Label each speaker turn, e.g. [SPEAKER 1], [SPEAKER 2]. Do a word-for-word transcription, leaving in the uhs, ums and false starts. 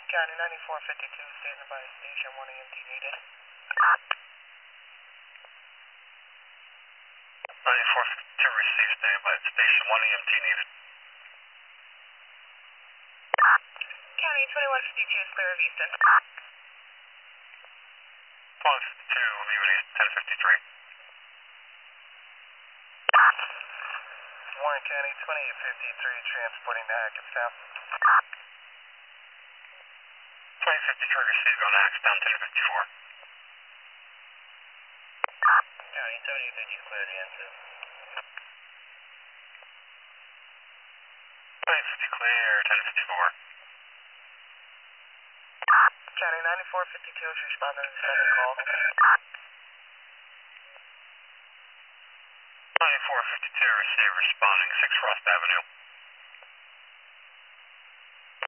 [SPEAKER 1] County ninety-four fifty-two, standing by station, one E M T needed.
[SPEAKER 2] ninety-four fifty-two, receive, standing by station, one E M T needed.
[SPEAKER 1] County twenty-one fifty-two, is clear of Easton.
[SPEAKER 2] one fifty-two, leaving East, ten fifty-three.
[SPEAKER 1] Warren County twenty-eight fifty-three, transporting to Hackettstown.
[SPEAKER 2] twenty fifty-three, receive, going to Hackettstown, ten fifty-four.
[SPEAKER 1] County seventy fifty, clear the N two.
[SPEAKER 2] twenty fifty, clear, ten fifty-four.
[SPEAKER 1] County ninety-four fifty-two is responding to the second call.
[SPEAKER 2] ninety-four fifty-two, receive, responding, six Frost Avenue.